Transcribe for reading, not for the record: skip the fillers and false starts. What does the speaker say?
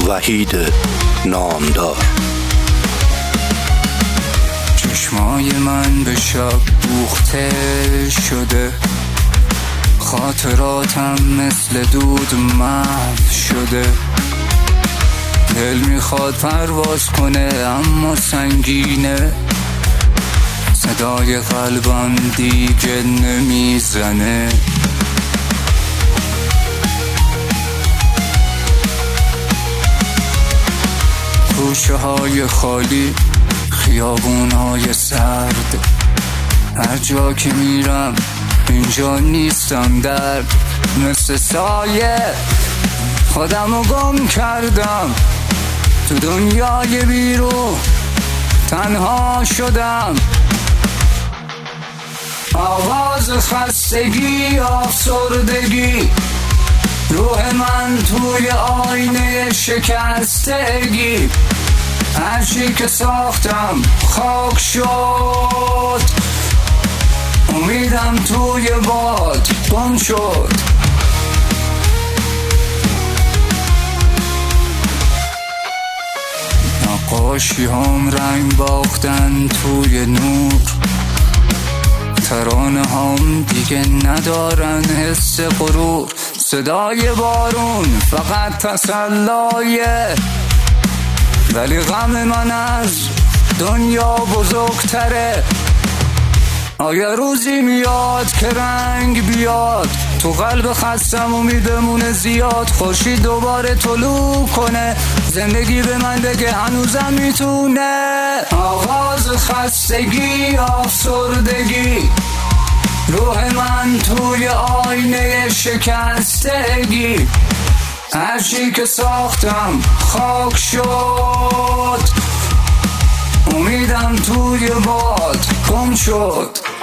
وحید نامدار. چشمای من به شب دوخته شده، خاطراتم مثل دود محو شده. دل میخواد پرواز کنه اما سنگینه، صدای قلبم دیگه نمیزنه. کوچه های خالی، خیابون های سرد، هر جا که میرم اینجا نیستم. درد مثل سایه خودمو گم کردم، تو دنیای بیرون تنها شدم. آواز خستگی، افسردگی، روح من توی آینه شکستگی. هرچی که ساختم خاک شد، امیدم توی باد گم شد. نقاشی هم رنگ باختن توی نور، ترانه هم دیگه ندارن حس غرور. صدای بارون فقط تسلایه، ولی غم من از دنیا بزرگتره. آیا روزی میاد که رنگ بیاد تو قلب خستم، امید بمونه زیاد. خورشید دوباره طلوع کنه، زندگی به من بگه هنوزم میتونه. آغاز خستگی، افسردگی، روح من توی آینه شکستگی. هرچی که ساختم خاک شد، امیدم توی باد گم شد.